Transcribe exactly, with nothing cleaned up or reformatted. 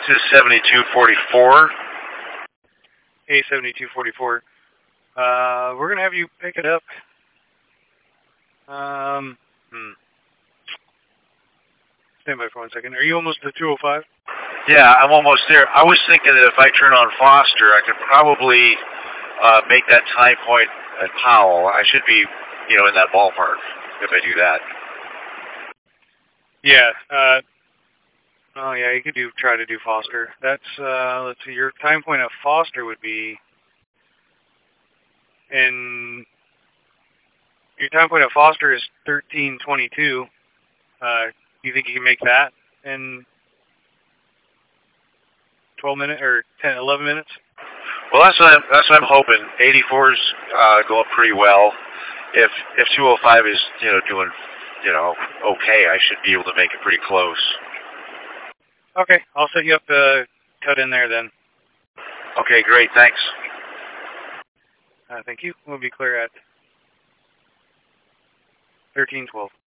This is seventy-two forty-four. A seventy-two forty-four. Uh, we're going to have you pick it up. Um, hmm. Stand by for one second. Are you almost at two oh five? Yeah, I'm almost there. I was thinking that if I turn on Foster, I could probably uh, make that time point at Powell. I should be, you know, in that ballpark if I do that. Yeah. Uh, oh, yeah, you could do try to do Foster. That's, uh, let's see, your time point at Foster would be, and your time point at Foster is thirteen twenty-two. Uh, do you think you can make that in twelve minutes or ten, eleven minutes? Well, that's what I'm, that's what I'm hoping. eighty-four's uh, going pretty well. If if two oh five is, you know, doing, you know, okay, I should be able to make it pretty close. Okay, I'll set you up to cut in there then. Okay, great, thanks. Uh, thank you. We'll be clear at thirteen twelve.